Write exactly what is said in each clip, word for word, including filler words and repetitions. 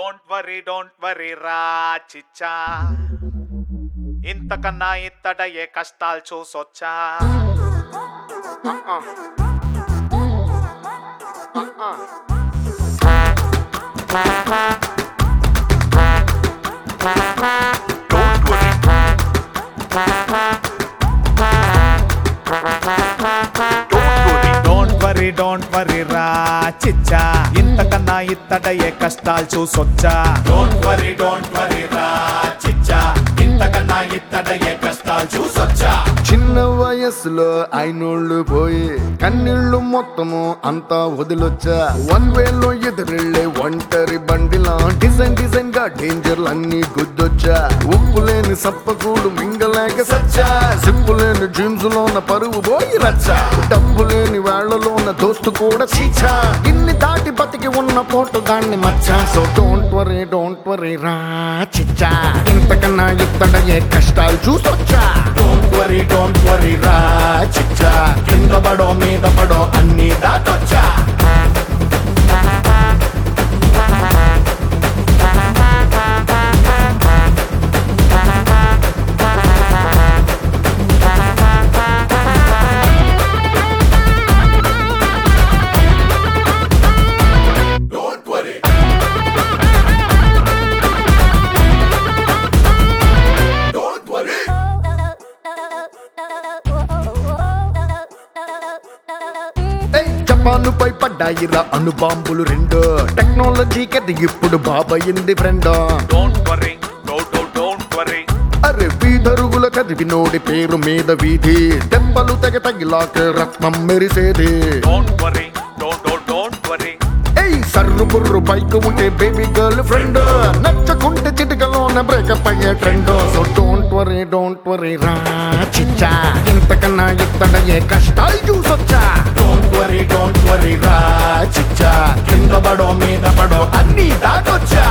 Don't worry don't worry రా చిచ్చా, ఇంతకన్నా ఇత్తడ ఏ కష్టాలు చూసొచ్చా. డోంట్ వరీ డోంట్ వరీ రా చిచ్చా, ఇంతకన్నా ఇత్తడ ఏ కష్టాలు చూసొచ్చా. డోంట్ వరీ డోంట్ వరీ రా చిచ్చా, ఇంతకన్నా ఇత్తడ ఏ కష్టాలు చూసొచ్చా. చిన్న వయసులో అయినోళ్ళు పోయి కన్నీళ్లు మొత్తము అంతా వదిలొచ్చా. వన్ వేలో ఎదురెళ్ళే ఒంటరి బండిలా డిజైన్ డిజైన్ గా డేంజర్లు అన్ని గుద్దొచ్చా. ఉప్పు లేని సప్పకూడు మింగలేక సచ్చా, సిప్పు లేని జీన్స్ లోన పరువు పోయి రచ్చా, డబ్బు లేని వేళ్లలోన దోస్తు కూడా చీచా. ఇన్ని దాటి బతికి ఉన్న పోటు దాన్ని మచ్చా. So don't worry don't worry రా చిచ్చా, ఇంతకన్నా ఇత్తడ ఏ కష్టాలు చూసొచ్చా. డోంట్ వరీ డోంట్ వరీ రా చిచ్చా, కింద పడో మీద పడో అన్ని దాటొచ్చా. జపానుపై పడ్డాయిరా అణు బాంబులు రెండు, టెక్నాలజీకి అది ఇప్పుడు బాబయింది friend. Don't worry don't worry, అరే వీధరుగుల కదివి నోడి పేరు మీద వీధి, దెబ్బలు తెగ తగిలాక రత్నం మెరిసేది. డోంట్ వరీ డోంట్ వరీ, ఏయ్ సర్రు బుర్రు బైక్ ఉంటే బేబీ గర్ల్ ఫ్రెండ్, నచ్చకుంటే చిటికలోన బ్రేకప్ అయ్యే trend. So don't worry don't worry రా చిచ్చా, ఇంతకన్నా ఇత్తడ ఏ కష్టాలు చూసొచ్చా. డోంట్ వరీ డోంట్ వరీ రా చిచ్చా, కింద పడో మీద పడో అన్ని దాటొచ్చా.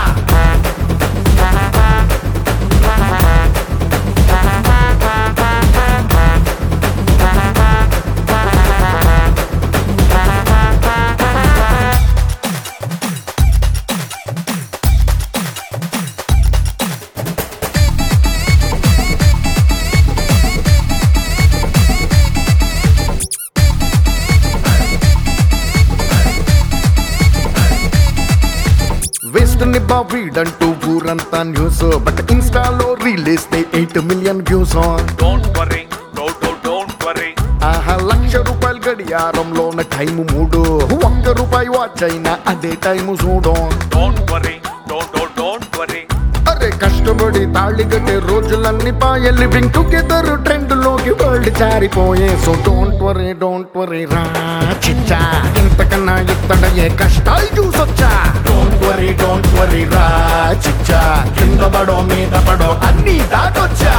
వేస్ట్ నిబ్బా వీడంటూ ఊరంతా న్యూస్, బట్ ఇన్స్టాలో release eight million views. Don't worry don't worry, ఆహా లక్ష రూపాయలు గడియారంలోన టైము మూడు, ఒక్క రూపాయి వాచ్ అయినా అదే టైము చూడు. డోంట్ వరీ డోంట్ వరీ, అరే కష్టపడి తాళి కట్టే రోజులన్నీ పాయే, లివింగ్ టుగెదర్ ట్రెండ్ లోకి వరల్డ్ జారిపోయే. So don't worry don't worry రా చిచ్చా, ఇంతకన్నా ఇత్తడ ఏ కష్టాలు చూసొచ్చా. డోంట్ వరీ డోంట్ వరీ రా చిచ్చా, కింద పడో మీద పడో అన్ని దాటొచ్చా.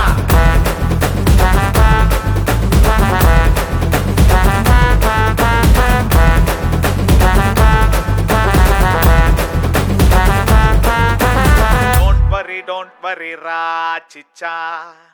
డోంట్ వరీ డోంట్ వరీ రా చిచ్చా.